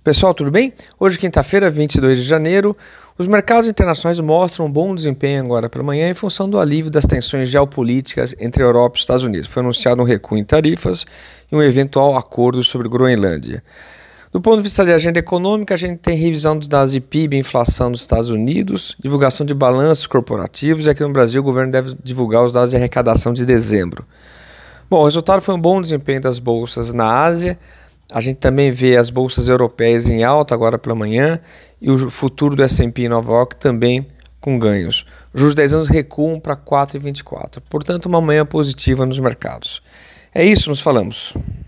Pessoal, tudo bem? Hoje, quinta-feira, 22 de janeiro, os mercados internacionais mostram um bom desempenho agora pela manhã em função do alívio das tensões geopolíticas entre a Europa e os Estados Unidos. Foi anunciado um recuo em tarifas e um eventual acordo sobre Groenlândia. Do ponto de vista de agenda econômica, a gente tem revisão dos dados de PIB e inflação dos Estados Unidos, divulgação de balanços corporativos e aqui no Brasil o governo deve divulgar os dados de arrecadação de dezembro. Bom, o resultado foi um bom desempenho das bolsas na Ásia. A gente também vê as bolsas europeias em alta agora pela manhã e o futuro do S&P em Nova York também com ganhos. Os juros de 10 anos recuam para 4,24. Portanto, uma manhã positiva nos mercados. É isso, nos falamos.